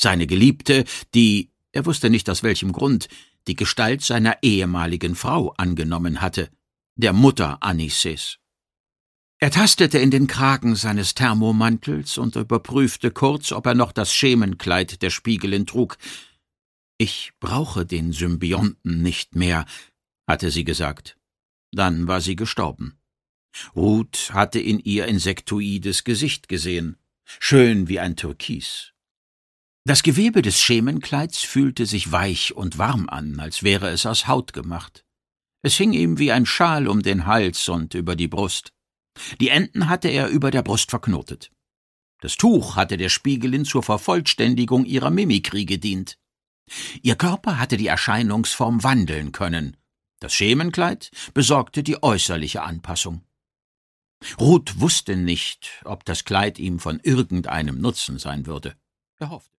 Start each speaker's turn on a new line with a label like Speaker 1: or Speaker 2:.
Speaker 1: Seine Geliebte, die, er wusste nicht aus welchem Grund, die Gestalt seiner ehemaligen Frau angenommen hatte, der Mutter Anices. Er tastete in den Kragen seines Thermomantels und überprüfte kurz, ob er noch das Schemenkleid der Spiegelin trug. »Ich brauche den Symbionten nicht mehr«, hatte sie gesagt. Dann war sie gestorben. Ruth hatte in ihr insektoides Gesicht gesehen, schön wie ein Türkis. Das Gewebe des Schemenkleids fühlte sich weich und warm an, als wäre es aus Haut gemacht. Es hing ihm wie ein Schal um den Hals und über die Brust. Die Enden hatte er über der Brust verknotet. Das Tuch hatte der Spiegelin zur Vervollständigung ihrer Mimikrie gedient. Ihr Körper hatte die Erscheinungsform wandeln können. Das Schemenkleid besorgte die äußerliche Anpassung. Ruth wusste nicht, ob das Kleid ihm von irgendeinem Nutzen sein würde. Er hoffte.